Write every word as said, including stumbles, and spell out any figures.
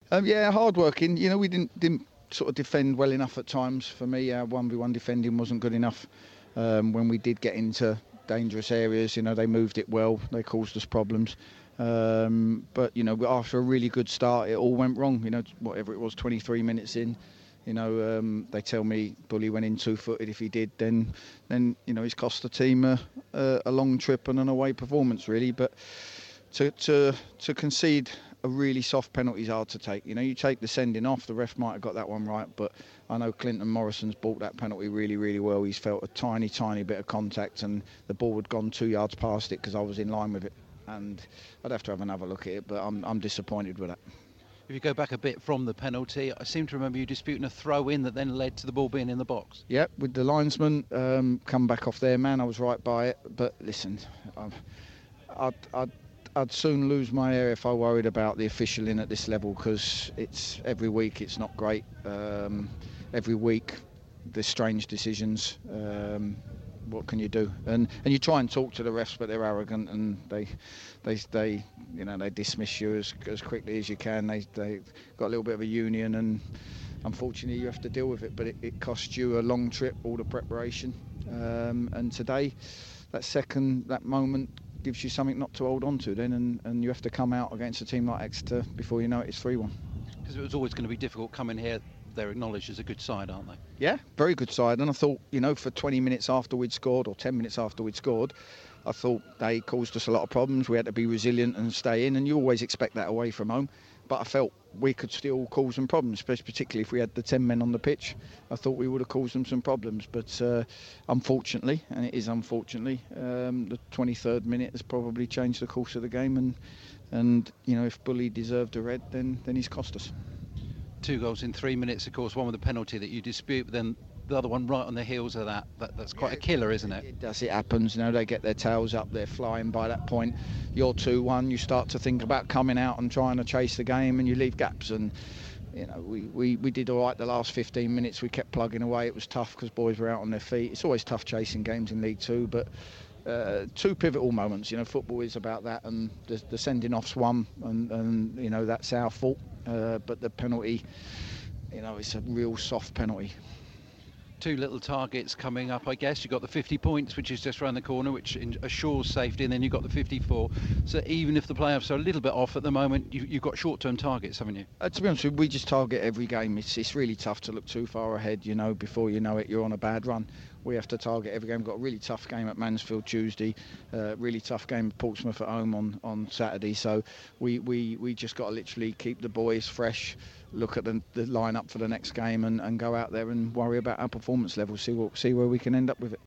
Um, yeah, hard working. You know, we didn't didn't sort of defend well enough at times. For me, our one v one defending wasn't good enough. Um, when we did get into dangerous areas, you know, they moved it well. They caused us problems. Um, but you know, after a really good start, it all went wrong. You know, whatever it was, twenty-three minutes in. You know, um, they tell me Bully went in two-footed. If he did, then, then you know, he's cost the team a, a, a long trip and an away performance, really. But to to to concede a really soft penalty is hard to take. You know, you take the sending off. The ref might have got that one right, but I know Clinton Morrison's bought that penalty really, really well. He's felt a tiny, tiny bit of contact, and the ball had gone two yards past it because I was in line with it. And I'd have to have another look at it, but I'm I'm disappointed with that. If you go back a bit from the penalty, I seem to remember you disputing a throw-in that then led to the ball being in the box. Yeah, with the linesman, um, come back off their man, I was right by it. But listen, I'd, I'd, I'd, I'd soon lose my hair if I worried about the officialing at this level, because it's every week it's not great. Um, every week there's strange decisions. Um, what can you do? And and you try and talk to the refs, but they're arrogant and they they they you know they dismiss you as as quickly as you can. They they got a little bit of a union, and unfortunately you have to deal with it. But it, it costs you a long trip, all the preparation. Um, and today, that second that moment gives you something not to hold on to then, and, and you have to come out against a team like Exeter before you know it, it's three one. Because it was always going to be difficult coming here. They're acknowledged as a good side, aren't they? Yeah, very good side. And I thought, you know, for twenty minutes after we'd scored, or ten minutes after we'd scored, I thought they caused us a lot of problems. We had to be resilient and stay in, and you always expect that away from home. But I felt we could still cause them problems, particularly if we had the ten men on the pitch. I thought we would have caused them some problems. But uh, unfortunately, and it is unfortunately, um, the twenty-third minute has probably changed the course of the game. And, and you know, if Bully deserved a red, then, then he's cost us. Two goals in three minutes, of course, one with a penalty that you dispute, but then the other one right on the heels of that. that that's quite yeah, a killer, isn't it? It does, it happens. You know, they get their tails up, they're flying by that point. You're two one, you start to think about coming out and trying to chase the game, and you leave gaps. And, you know, we, we, we did all right the last fifteen minutes. We kept plugging away. It was tough because boys were out on their feet. It's always tough chasing games in League Two, but uh, two pivotal moments. You know, football is about that, and the, the sending off's one, and, and, you know, that's our fault. Uh, but the penalty, you know, it's a real soft penalty. Two little targets coming up, I guess. You've got the fifty points, which is just around the corner, which assures safety, and then you've got the fifty-four. So even if the playoffs are a little bit off at the moment, you, you've got short-term targets, haven't you? Uh, to be honest with you, we just target every game. It's, it's really tough to look too far ahead, you know, before you know it, you're on a bad run. We have to target every game. We've got a really tough game at Mansfield Tuesday, uh, really tough game at Portsmouth at home on, on Saturday. So we, we, we just got to literally keep the boys fresh, look at the, the line-up for the next game, and, and go out there and worry about our performance level, see what see where we can end up with it.